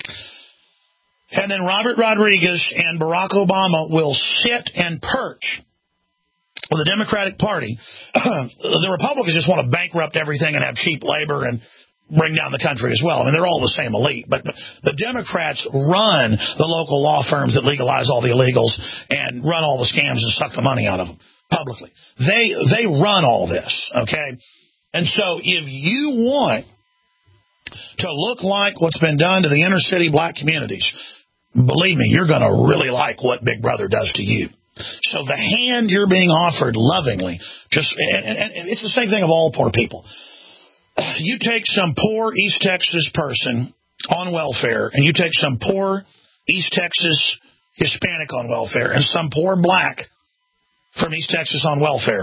And then Robert Rodriguez and Barack Obama will sit and perch with the Democratic Party. The Republicans just want to bankrupt everything and have cheap labor and bring down the country as well. I mean, they're all the same elite. But the Democrats run the local law firms that legalize all the illegals and run all the scams and suck the money out of them publicly. They they run all this, okay? And so if you want to look like what's been done to the inner city black communities, believe me, you're going to really like what Big Brother does to you. So the hand you're being offered lovingly, just and, and, and it's the same thing of all poor people. You take some poor East Texas person on welfare, and you take some poor East Texas Hispanic on welfare, and some poor black from East Texas on welfare.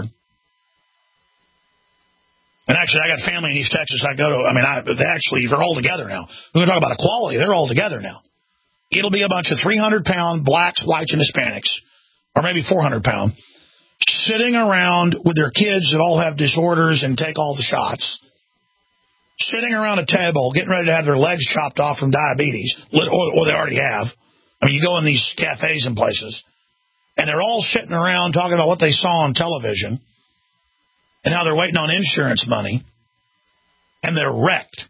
And actually, I got family in East Texas I go to. I mean, I, they actually, they're all together now. We're going to talk about equality. They're all together now. It'll be a bunch of three hundred pound blacks, whites, and Hispanics, or maybe four hundred pound, sitting around with their kids that all have disorders and take all the shots, sitting around a table getting ready to have their legs chopped off from diabetes, or, or they already have. I mean, you go in these cafes and places, and they're all sitting around talking about what they saw on television and how they're waiting on insurance money, and they're wrecked.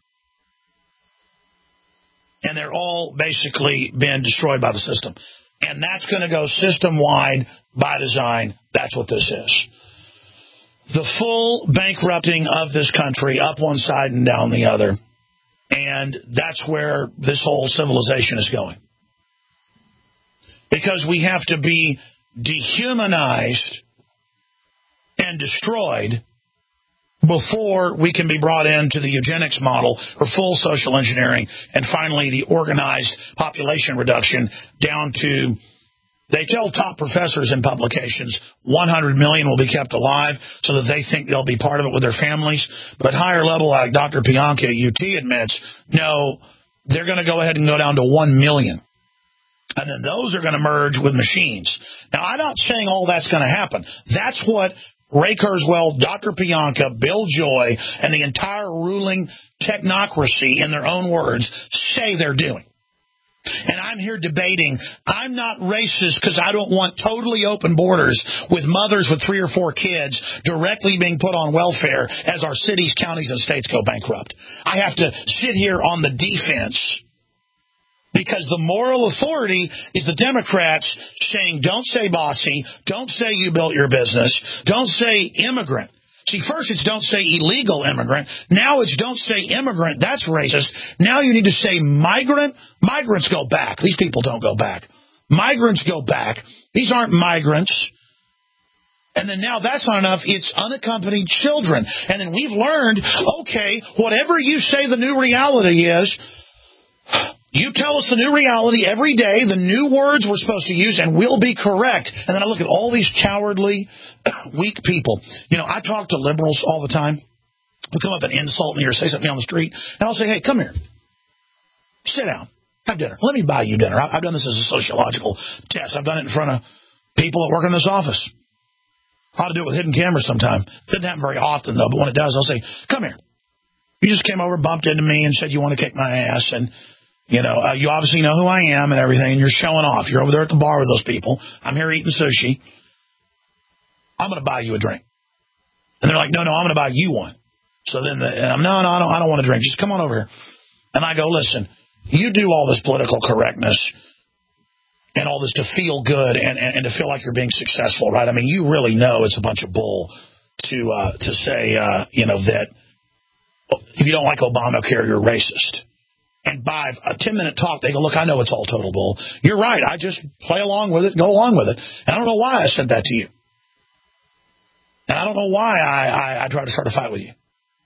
And they're all basically been destroyed by the system. And that's going to go system-wide by design. That's what this is. The full bankrupting of this country, up one side and down the other. And that's where this whole civilization is going. Because we have to be dehumanized and destroyed before we can be brought into the eugenics model or full social engineering, and finally the organized population reduction down to, they tell top professors in publications, one hundred million will be kept alive so that they think they'll be part of it with their families. But higher level, like Doctor Pianka at U T admits, no, they're going to go ahead and go down to one million. And then those are going to merge with machines. Now, I'm not saying all that's going to happen. That's what Ray Kurzweil, Doctor Pianka, Bill Joy, and the entire ruling technocracy, in their own words, say they're doing. And I'm here debating, I'm not racist because I don't want totally open borders with mothers with three or four kids directly being put on welfare as our cities, counties, and states go bankrupt. I have to sit here on the defense because the moral authority is the Democrats saying, don't say bossy, don't say you built your business, don't say immigrant. See, first it's don't say illegal immigrant. Now it's don't say immigrant. That's racist. Now you need to say migrant. Migrants go back. These people don't go back. Migrants go back. These aren't migrants. And then now that's not enough. It's unaccompanied children. And then we've learned, okay, whatever you say the new reality is, you tell us the new reality every day, the new words we're supposed to use, and we'll be correct. And then I look at all these cowardly, weak people. You know, I talk to liberals all the time who come up and insult me or say something on the street. And I'll say, hey, come here. Sit down. Have dinner. Let me buy you dinner. I've done this as a sociological test. I've done it in front of people that work in this office. I ought to do it with hidden cameras sometime. It doesn't happen very often, though, but when it does, I'll say, come here. You just came over, bumped into me, and said you want to kick my ass, and You know, uh, you obviously know who I am and everything, and you're showing off. You're over there at the bar with those people. I'm here eating sushi. I'm going to buy you a drink. And they're like, no, no, I'm going to buy you one. So then, the, I'm, no, no, I don't, I don't want a drink. Just come on over here. And I go, listen, you do all this political correctness and all this to feel good and, and, and to feel like you're being successful, right? I mean, you really know it's a bunch of bull to uh, to say, uh, you know, that if you don't like Obamacare, you're racist. And by a ten-minute talk, they go, look, I know it's all total bull. You're right. I just play along with it, go along with it. And I don't know why I said that to you. And I don't know why I, I, I try to start a fight with you.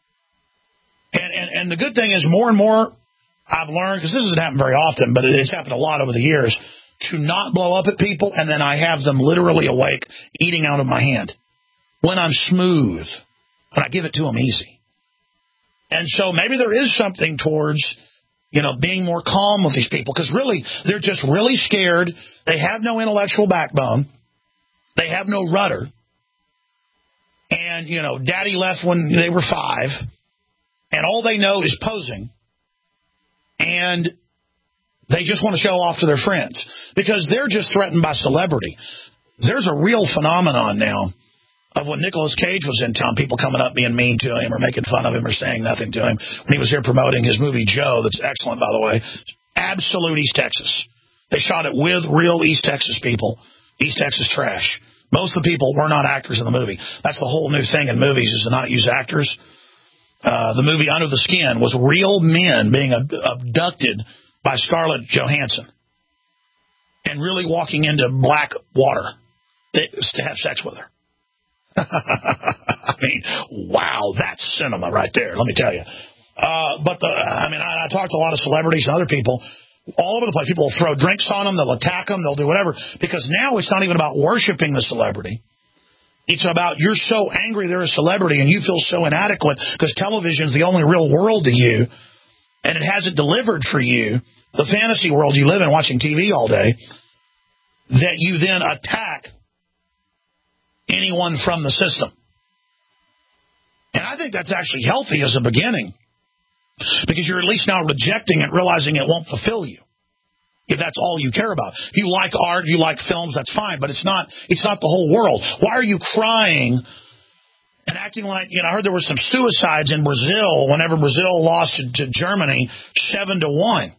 And, and, and the good thing is more and more I've learned, because this doesn't happen very often, but it's happened a lot over the years, to not blow up at people, and then I have them literally awake, eating out of my hand. When I'm smooth, when I give it to them easy. And so maybe there is something towards, you know, being more calm with these people, because really, they're just really scared. They have no intellectual backbone. They have no rudder. And, you know, daddy left when they were five, and all they know is posing. And they just want to show off to their friends because they're just threatened by celebrity. There's a real phenomenon now of when Nicolas Cage was in town, people coming up being mean to him or making fun of him or saying nothing to him. When he was here promoting his movie Joe, that's excellent, by the way, absolute East Texas. They shot it with real East Texas people, East Texas trash. Most of the people were not actors in the movie. That's the whole new thing in movies, is to not use actors. Uh, the movie Under the Skin was real men being ab- abducted by Scarlett Johansson. and really walking into black water to have sex with her. I mean, wow, that's cinema right there, let me tell you. Uh, but, the, I mean, I, I talked to a lot of celebrities and other people all over the place. People will throw drinks on them, they'll attack them, they'll do whatever, because now it's not even about worshiping the celebrity. It's about you're so angry they're a celebrity and you feel so inadequate because television's the only real world to you, and it hasn't delivered for you, the fantasy world you live in watching T V all day, that you then attack anyone from the system. And I think that's actually healthy as a beginning, because you're at least now rejecting it, realizing it won't fulfill you, if that's all you care about. If you like art, you like films, that's fine, but it's not it's not the whole world. Why are you crying and acting like, you know, I heard there were some suicides in Brazil whenever Brazil lost to, to Germany seven to one.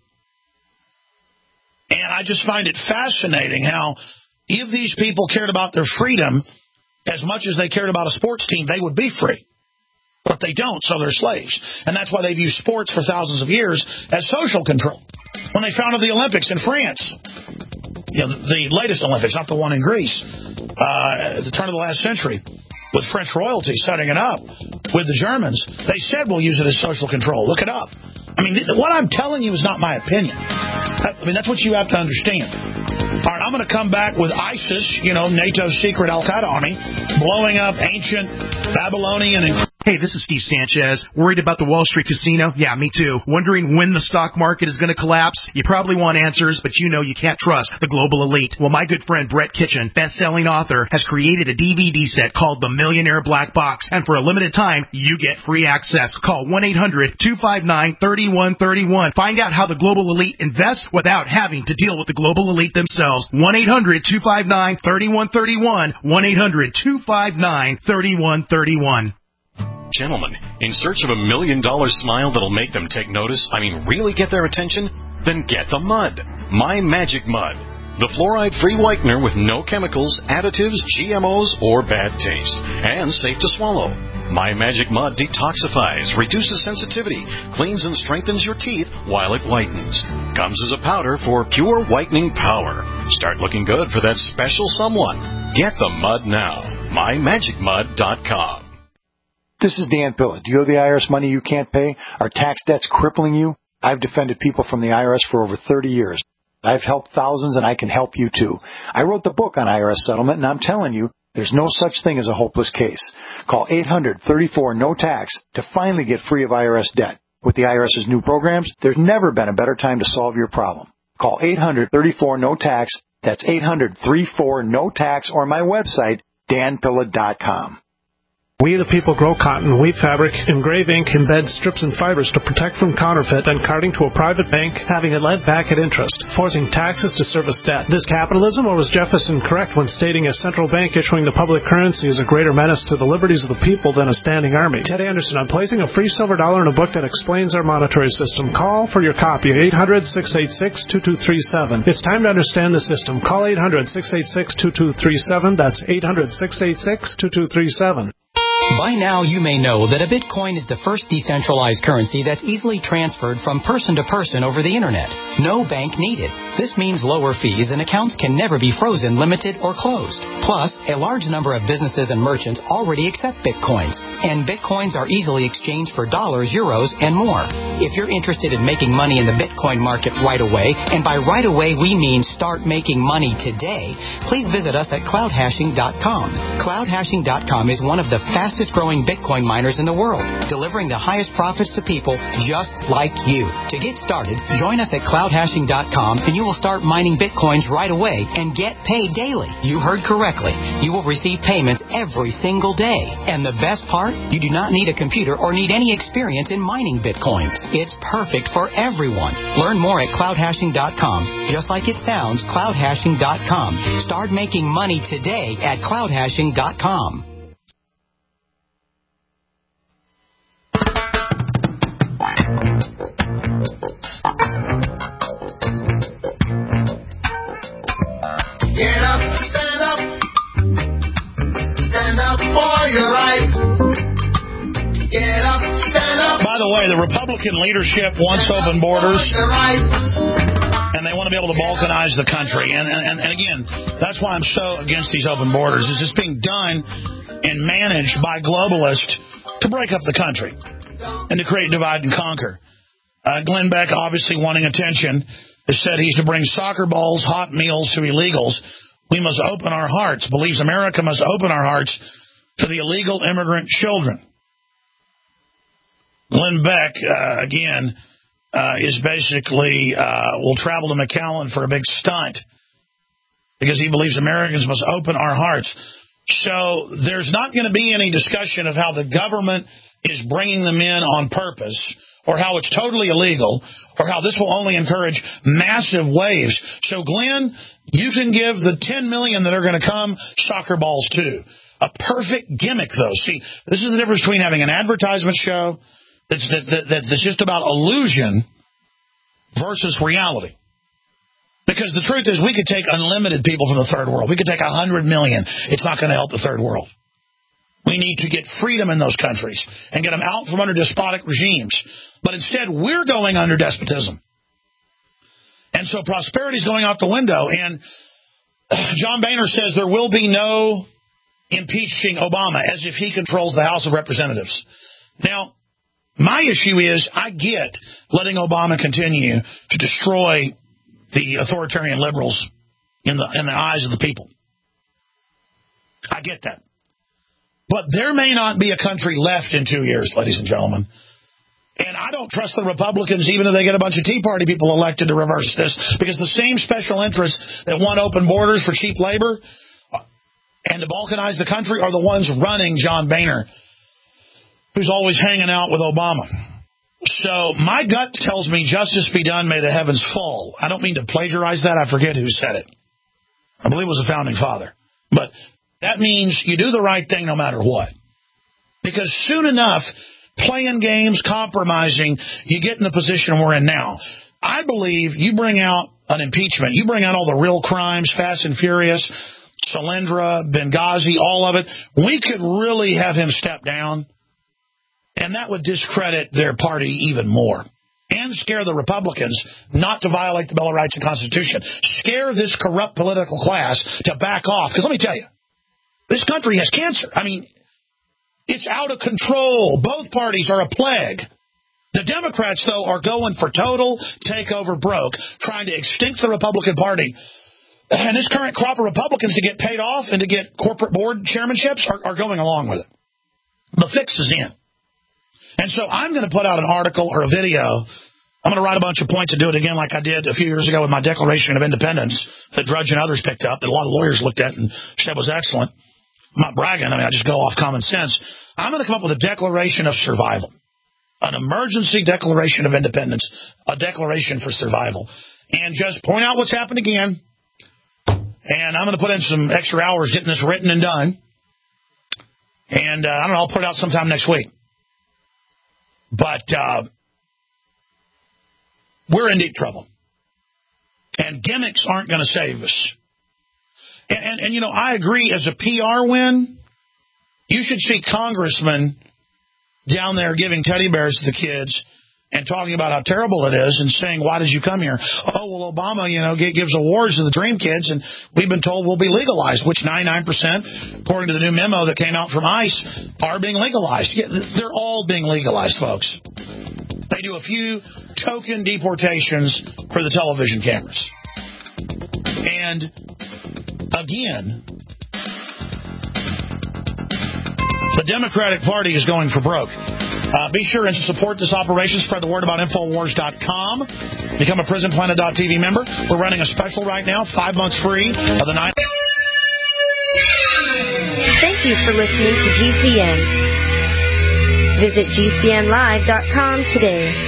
And I just find it fascinating how if these people cared about their freedom as much as they cared about a sports team, they would be free. But they don't, so they're slaves. And that's why they've used sports for thousands of years as social control. When they founded the Olympics in France, you know, the, the latest Olympics, not the one in Greece, uh, at the turn of the last century, with French royalty setting it up with the Germans, they said we'll use it as social control. Look it up. I mean, th- what I'm telling you is not my opinion. I, I mean, that's what you have to understand. All right, I'm going to come back with ISIS, you know, NATO's secret Al-Qaeda army, blowing up ancient Babylonian and... Hey, this is Steve Sanchez. Worried about the Wall Street casino? Yeah, me too. Wondering when the stock market is going to collapse? You probably want answers, but you know you can't trust the global elite. Well, my good friend Brett Kitchen, best-selling author, has created a D V D set called The Millionaire Black Box, and for a limited time, you get free access. Call one eight hundred two five nine three one three one. Find out how the global elite invests without having to deal with the global elite themselves. one eight hundred two five nine three one three one. one eight hundred two five nine three one three one. Gentlemen, in search of a million dollar smile that'll make them take notice, I mean really get their attention? Then get the mud. My Magic Mud. The fluoride-free whitener with no chemicals, additives, G M Os, or bad taste. And safe to swallow. My Magic Mud detoxifies, reduces sensitivity, cleans and strengthens your teeth while it whitens. Comes as a powder for pure whitening power. Start looking good for that special someone. Get the mud now. my magic mud dot com. This is Dan Pilla. Do you owe the I R S money you can't pay? Are tax debts crippling you? I've defended people from the I R S for over thirty years. I've helped thousands, and I can help you too. I wrote the book on I R S settlement, and I'm telling you, there's no such thing as a hopeless case. Call eight hundred thirty-four no tax to finally get free of I R S debt. With the IRS's new programs, there's never been a better time to solve your problem. Call eight hundred thirty-four no tax. That's eight hundred thirty-four no tax, or my website, dan pilla dot com. We the people grow cotton, weave fabric, engrave ink, embed strips and fibers to protect from counterfeit, then carting to a private bank, having it lent back at interest, forcing taxes to service debt. This capitalism, or was Jefferson correct when stating a central bank issuing the public currency is a greater menace to the liberties of the people than a standing army? Ted Anderson, I'm placing a free silver dollar in a book that explains our monetary system. Call for your copy, eight hundred six eight six two two three seven. It's time to understand the system. Call eight hundred six eight six two two three seven. That's eight hundred six eight six two two three seven. By now, you may know that a Bitcoin is the first decentralized currency that's easily transferred from person to person over the Internet. No bank needed. This means lower fees and accounts can never be frozen, limited, or closed. Plus, a large number of businesses and merchants already accept Bitcoins, and Bitcoins are easily exchanged for dollars, euros, and more. If you're interested in making money in the Bitcoin market right away, and by right away we mean start making money today, please visit us at cloud hashing dot com. cloud hashing dot com is one of the fastest growing Bitcoin miners in the world, delivering the highest profits to people just like you. To get started, join us at cloud hashing dot com and you will start mining Bitcoins right away and get paid daily. You heard correctly. You will receive payments every single day. And the best part, you do not need a computer or need any experience in mining Bitcoins. It's perfect for everyone. Learn more at cloud hashing dot com. Just like it sounds, cloud hashing dot com. Start making money today at cloud hashing dot com. Get up, stand up, stand up for your right. Get up, stand up. By the way, the Republican leadership wants open borders, and they want want to be able to balkanize the country. And, and, and again, that's why I'm so against these open borders. It's just being done and managed by globalists to break up the country and to create divide and conquer. Uh, Glenn Beck, obviously wanting attention, has said he's to bring soccer balls, hot meals to illegals. We must open our hearts, believes America must open our hearts to the illegal immigrant children. Glenn Beck, uh, again, uh, is basically, uh, will travel to McAllen for a big stunt because he believes Americans must open our hearts. So there's not going to be any discussion of how the government is bringing them in on purpose, or how it's totally illegal, or how this will only encourage massive waves. So, Glenn, you can give the ten million that are going to come soccer balls, too. A perfect gimmick, though. See, this is the difference between having an advertisement show that's, that, that, that's just about illusion versus reality. Because the truth is, we could take unlimited people from the third world. We could take one hundred million. It's not going to help the third world. We need to get freedom in those countries and get them out from under despotic regimes. But instead, we're going under despotism. And so prosperity is going out the window. And John Boehner says there will be no impeaching Obama, as if he controls the House of Representatives. Now, my issue is I get letting Obama continue to destroy the authoritarian liberals in the in the eyes of the people. I get that. But there may not be a country left in two years, ladies and gentlemen. And I don't trust the Republicans, even if they get a bunch of Tea Party people elected, to reverse this. Because the same special interests that want open borders for cheap labor and to balkanize the country are the ones running John Boehner, who's always hanging out with Obama. So my gut tells me justice be done, may the heavens fall. I don't mean to plagiarize that. I forget who said it. I believe it was a founding father. But that means you do the right thing no matter what. Because soon enough, playing games, compromising, you get in the position we're in now. I believe you bring out an impeachment. You bring out all the real crimes, Fast and Furious, Solyndra, Benghazi, all of it. We could really have him step down, and that would discredit their party even more. And scare the Republicans not to violate the Bill of Rights and Constitution. Scare this corrupt political class to back off. Because let me tell you, this country has cancer. I mean, it's out of control. Both parties are a plague. The Democrats, though, are going for total takeover broke, trying to extinct the Republican Party. And this current crop of Republicans to get paid off and to get corporate board chairmanships are, are going along with it. The fix is in. And so I'm going to put out an article or a video. I'm going to write a bunch of points and do it again like I did a few years ago with my Declaration of Independence that Drudge and others picked up, that a lot of lawyers looked at and said was excellent. I'm not bragging. I mean, I just go off common sense. I'm going to come up with a declaration of survival, an emergency declaration of independence, a declaration for survival, and just point out what's happened again. And I'm going to put in some extra hours getting this written and done. And uh, I don't know, I'll put it out sometime next week. But uh, we're in deep trouble. And gimmicks aren't going to save us. And, and, and, you know, I agree, as a P R win, you should see congressmen down there giving teddy bears to the kids and talking about how terrible it is and saying, why did you come here? Oh, well, Obama, you know, gives awards to the dream kids, and we've been told we'll be legalized, which ninety-nine percent, according to the new memo that came out from ICE, are being legalized. They're all being legalized, folks. They do a few token deportations for the television cameras. And again, the Democratic Party is going for broke. Uh, be sure and support this operation. Spread the word about Infowars dot com. Become a Prison Planet dot T V member. We're running a special right now, five months free of the nine. Thank you for listening to G C N. Visit G C N live dot com today.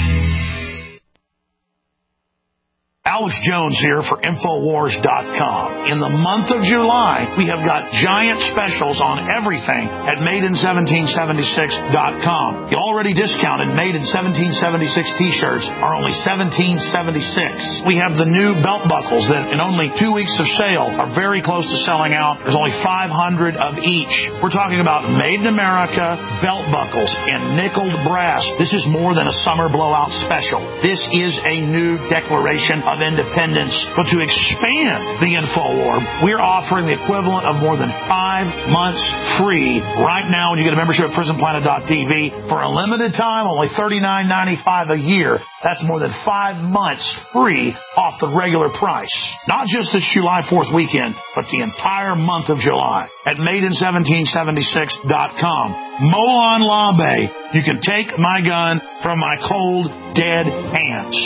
Alex Jones here for Infowars dot com. In the month of July, we have got giant specials on everything at Made in seventeen seventy-six dot com. The already discounted Made in seventeen seventy-six t-shirts are only seventeen seventy-six. We have the new belt buckles that in only two weeks of sale are very close to selling out. There's only five hundred of each. We're talking about Made in America belt buckles in nickeled brass. This is more than a summer blowout special. This is a new declaration of independence, but to expand the InfoWar, we're offering the equivalent of more than five months free right now when you get a membership at prison planet dot t v for a limited time, only thirty-nine ninety-five a year. That's more than five months free off the regular price. Not just this July fourth weekend, but the entire month of July at made in seventeen seventy-six dot com. Molon Labe, you can take my gun from my cold, dead hands.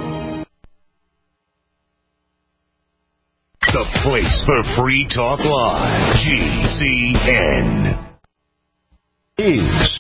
The place for Free Talk Live. G C N. News,